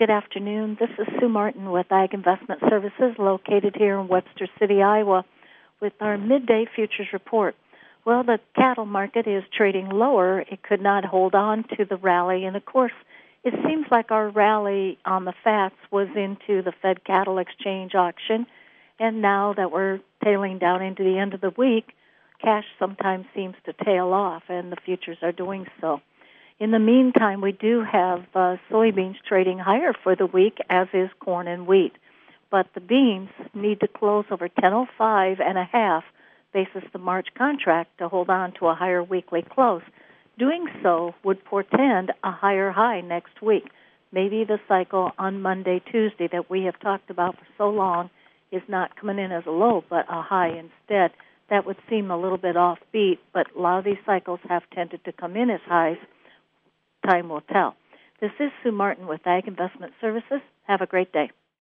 Good afternoon. This is Sue Martin with Ag Investment Services located here in Webster City, Iowa, with our midday futures report. Well, the cattle market is trading lower. It could not hold on to the rally, and of course, it seems like our rally on the fats was into the Fed Cattle Exchange auction, and now that we're tailing down into the end of the week, cash sometimes seems to tail off, and the futures are doing so. In the meantime, we do have soybeans trading higher for the week, as is corn and wheat. But the beans need to close over 10.05 and a half basis the March contract to hold on to a higher weekly close. Doing so would portend a higher high next week. Maybe the cycle on Monday, Tuesday that we have talked about for so long is not coming in as a low, but a high instead. That would seem a little bit offbeat, but a lot of these cycles have tended to come in as highs. Time will tell. This is Sue Martin with Ag Investment Services. Have a great day.